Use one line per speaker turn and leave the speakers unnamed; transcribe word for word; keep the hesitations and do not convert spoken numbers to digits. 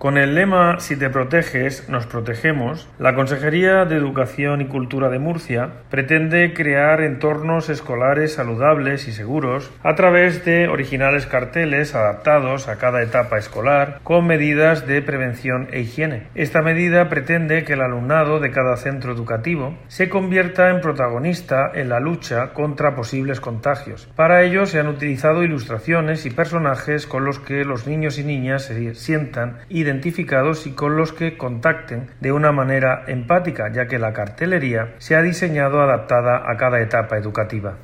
Con el lema "Si te proteges, nos protegemos", la Consejería de Educación y Cultura de Murcia pretende crear entornos escolares saludables y seguros a través de originales carteles adaptados a cada etapa escolar con medidas de prevención e higiene. Esta medida pretende que el alumnado de cada centro educativo se convierta en protagonista en la lucha contra posibles contagios. Para ello se han utilizado ilustraciones y personajes con los que los niños y niñas se sientan identificados y con los que contacten de una manera empática, ya que la cartelería se ha diseñado adaptada a cada etapa educativa.